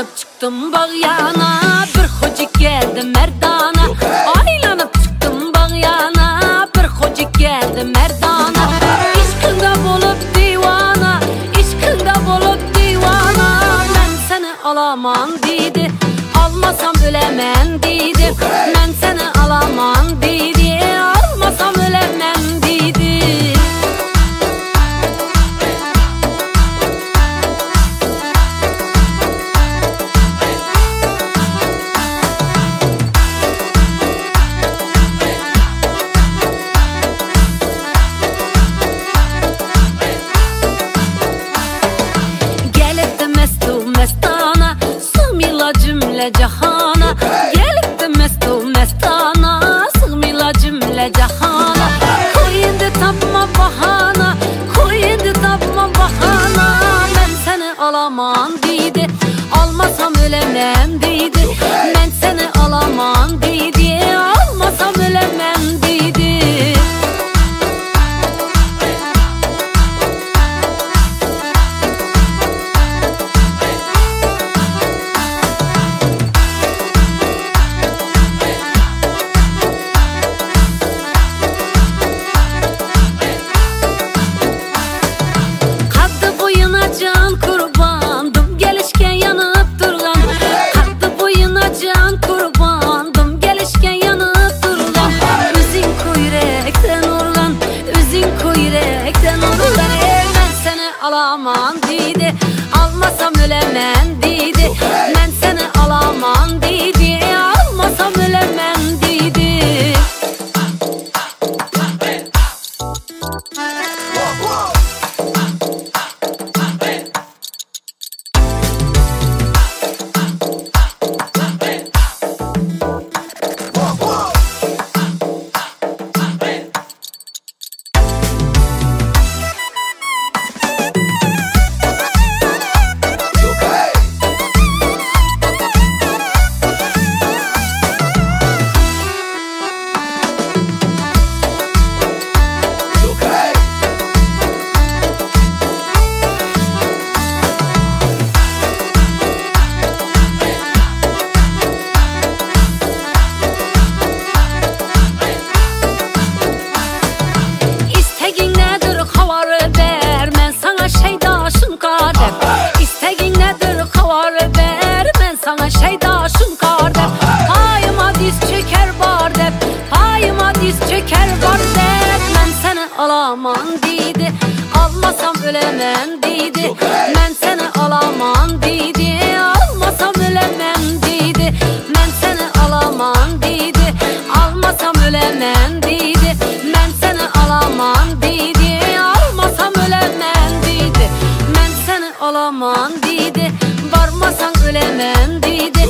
Aylanıp çıktım bağyana, bir hoca geldi merdana. Aylanıp çıktım bağyana, bir hoca geldi merdana. İşkinde bulup divana, işkinde bulup divana. Ben seni alamam dedi, almasam ölemem dedi. Ben seni alamam dedi, almasam ölemem dedi. Mestana, sığmıyla cümle cahana. Gelip de mestana, sığmıyla cümle cahana. Koy indi tapma bahana, koy indi tapma bahana. Ben seni alamam dedi, almasam ölemem dedi. Ben seni alamam dedi, almasam ölemem dedi. Can kurbandım, gelişken yanıp durgan. Kalktı boyuna can kurbandım, gelişken yanıp durgan. Üzün kuyrekten urgan, üzün kuyrekten urgan. Ben seni alamam dedi, almasam ölemem dedi. Ben seni alamam dedi, almasam ölemem dedi. Sana şeydaşım kardeş, payıma diz çöker var dep, payıma diz çöker var dep. Ben seni alamam dedi, almasam ölemem dedi. Ben seni alamam dedi, almasam ölemem dedi. Ben seni alamam dedi, almasam ölemem dedi. Ben seni alamam dedi, almasam ölemem dedi. Ben seni alamam dedi, varmasan ölemem dedi.